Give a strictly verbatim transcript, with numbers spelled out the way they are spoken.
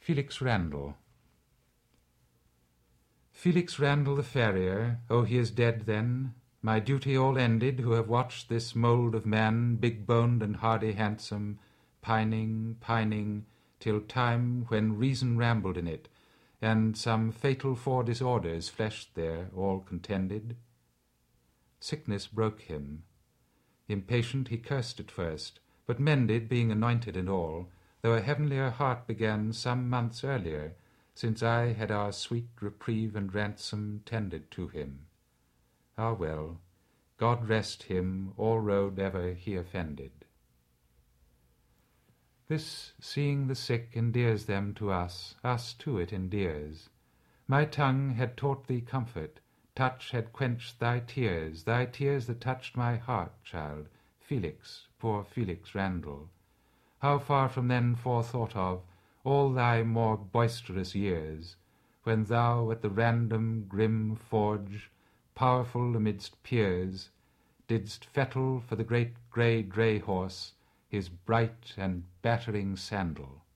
Felix Randall. Felix Randall the farrier, oh, he is dead then, my duty all ended, who have watched this mould of man, big-boned and hardy handsome, pining, pining, till time when reason rambled in it, and some fatal four disorders fleshed there, all contended. Sickness broke him. Impatient he cursed at first, but mended, being anointed and all, though a heavenlier heart began some months earlier, since I had our sweet reprieve and ransom tended to him. Ah well, God rest him, all road ever he offended. This seeing the sick endears them to us, us to it endears. My tongue had taught thee comfort, touch had quenched thy tears, thy tears that touched my heart, child, Felix, poor Felix Randall. How far from then forethought of all thy more boisterous years, when thou at the random grim forge, powerful amidst peers, didst fettle for the great grey dray horse his bright and battering sandal.